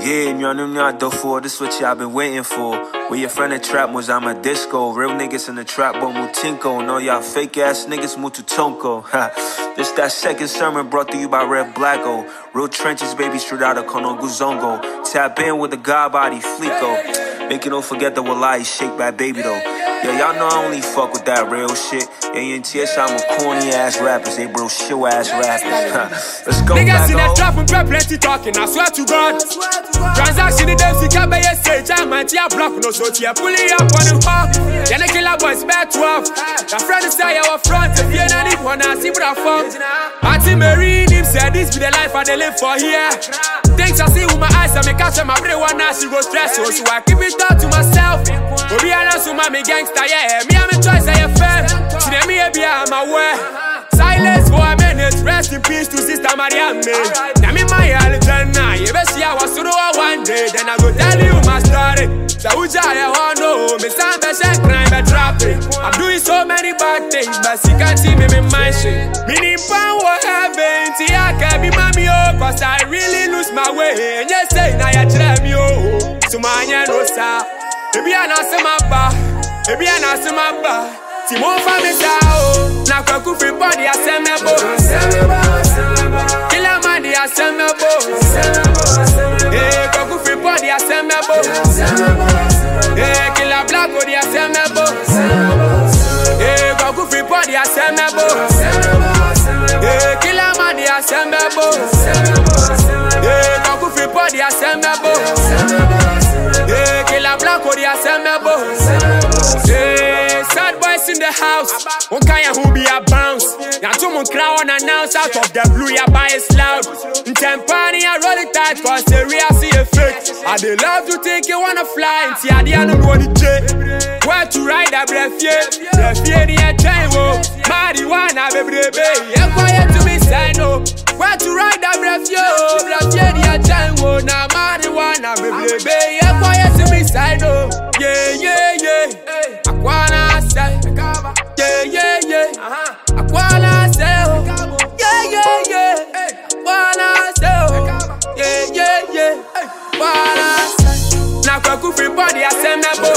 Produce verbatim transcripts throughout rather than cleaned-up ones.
Yeah, you know what I'm for. This what y'all been waiting for. Where your friend in trap was I'm a disco. Real niggas in the trap, but mutinko. No, y'all fake ass niggas mututonko. Ha. This that second sermon brought to you by Red Blacko. Real trenches, baby, straight out of Kono Guzongo. Tap in with the God body Flico. Make you don't forget the Wallahi shake back baby though. Yeah, y'all know I only fuck with that real shit. Yeah, you N T S, I'm a corny ass rappers. They bro show ass rappers. Let's go, niggas in the trap and plenty talking, I swear to God. Transaction in them, see, can't be a stage. I'm anti-a block, no so tia. Pulling up on the hop. Then the killer boys back twelve. The friend is say our front. If you're not one, I see what I found. Auntie Marine, him said this be the life I they live for here. Things I see with my eyes, I make catch my brain one now, she go stressful. So I keep it down to myself. Obi honest with my gangster, yeah. Me, I'm a choice, I am she let me be I'm aware. Silence for a minute, rest in peace to Sister Mariam. Now me my Alexander, you better see I was to one day. Then I go tell you my story. So which I want to know, me stand by and crime and traffic. I'm doing so many bad things, but she can't see me in my shit. Me need power heaven, see I can't be mommy oh, cause I really lose my way. And you say now you tell me oh, so my no sir. Maybe I not see my bar, maybe I not see my bar. Si mon femme est sao, na kwa kufi body a semebo. Kila mandi a semebo. Eh, kwa kufi body a semebo. Eh, kila black body a semebo. Eh, kwa kufi body a semebo. Eh, kila mandi a semebo. Eh, kwa kufi body a semebo. Eh, kila black body a semebo. Eh, sad boys in the house, one kind who be a bounce. Now two mon crowd announce out of the blue, ya buy it loud. In Tempani, I roll it tight, cause the real see effect. I they love to think you wanna fly, and see I didn't know the jet. Where to ride a breath, yeah, breath, yeah, the train, whoa. Marijuana, baby, baby, yeah, quiet to me, say no. Where to ride a breath, yo, breath, yeah, the train, whoa. Now marijuana, baby, baby, yeah, quiet to me, say no. Yeah, yeah, yeah. I wanna say, yeah, yeah, yeah. I wanna say, yeah, yeah, yeah. I wanna say, yeah, yeah, yeah. Wanna say, na kwa kufi body a semebo.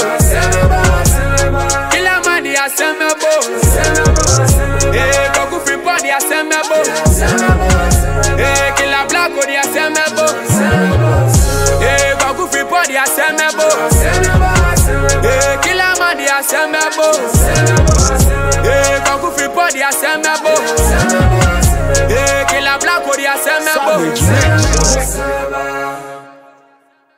Kila mandi a semebo. Eh, kwa kufi body a semebo. Eh, kila black body a semebo. Eh, kwa kufi body a semebo. Eh, kila mandi a semebo. Eh, kwa kufi body a semebo. Eh, kila black body a semebo.